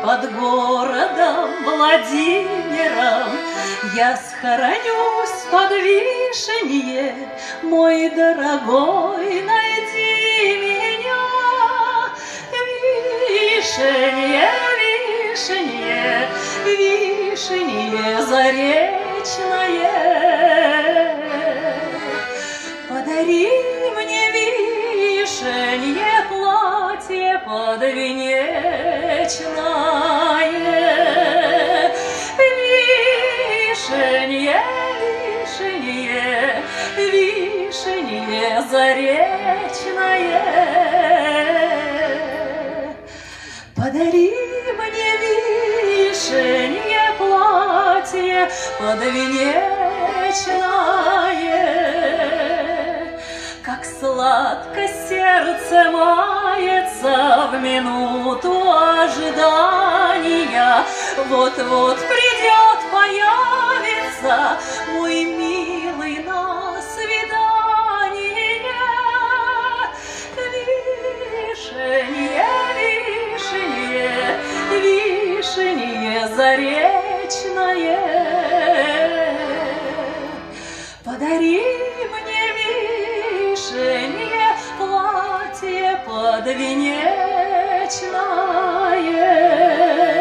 под городом Владимиром я схоронюсь под вишенье, мой дорогой, найди меня. Вишенье, вишенье, вишенье заречное, подари мне вишенье платье подвенечное. Вишенье, вишенье, вишенье заречное, подари мне вишенье платье подвенечное. Как сладко сердце мается в минуту ожидания, вот-вот придет, появится мой милый на свидание. Вишенье, вишенье, вишенье заречное, подари мне вишенье платье подвенечное.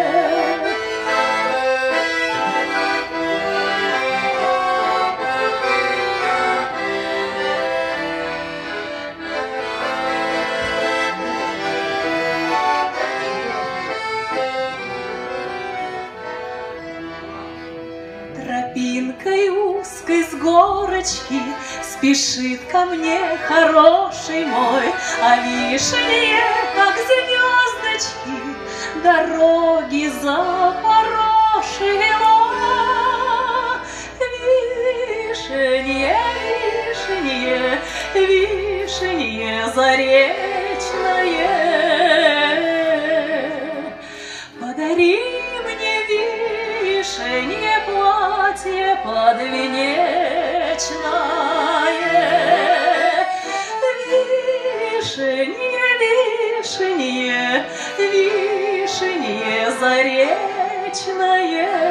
Тропинкой узкой с горочки спешит ко мне хороший мой, а вишенье, как звездочки, дороги запорошило. Вишенье, вишенье, вишенье заречное, подари мне вишенье платье подвенечное. Вишенье, вишенье, вишенье заречное,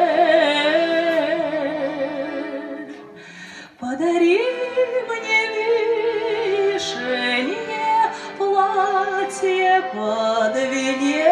подари мне вишенье платье подвенечное.